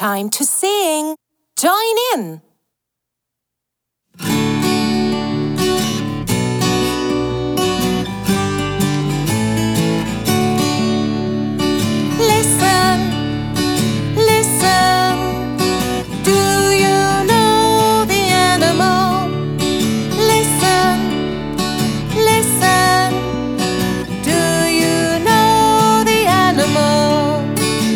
time to sing. Join in. Listen, listen. Do you know the animal? Listen, listen. Do you know the animal?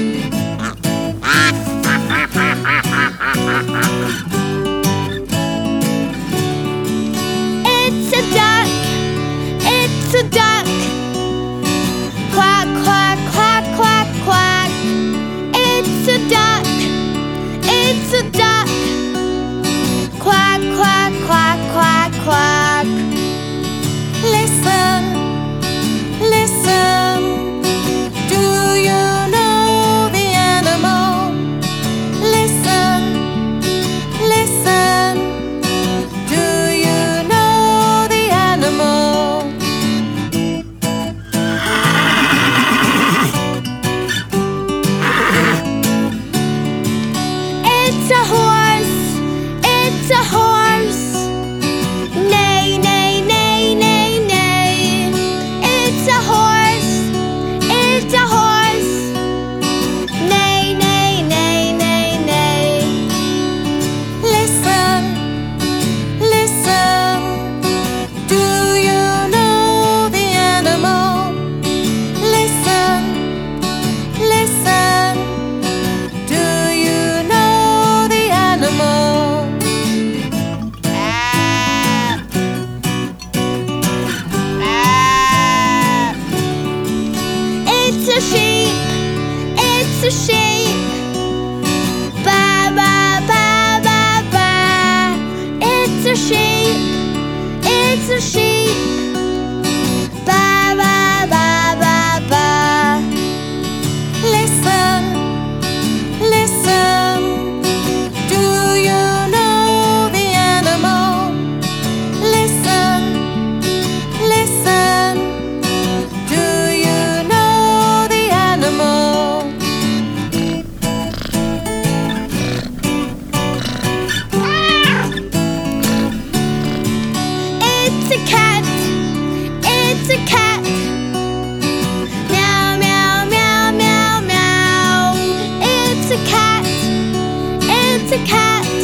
It's a duck. It's a duck. Quack, quack, quack, quack, quack. It's a duck. It's a duck. Quack, quack, quack, quack, quack. Listen, listen. Do you know the animal? Listen, listen. Do you know the animal? It's a horse. It's a horse. Neigh, neigh, neigh, neigh, neigh. It's a horse. It's a horse. Neigh, neigh, neigh, neigh, neigh. Listen, listen. Do you know the animal? Listen, listen. Do you know the animal? It's a sheep. It's a sheep. Ba, ba, ba, ba, ba. It's a sheep. It's a sheep. Ba, ba, ba, ba, ba. Listen, listen. Do you know the animal? Listen, listen. Do you know the animal? It's a cat. It's a cat. Meow, meow, meow, meow, meow. It's a cat. It's a cat.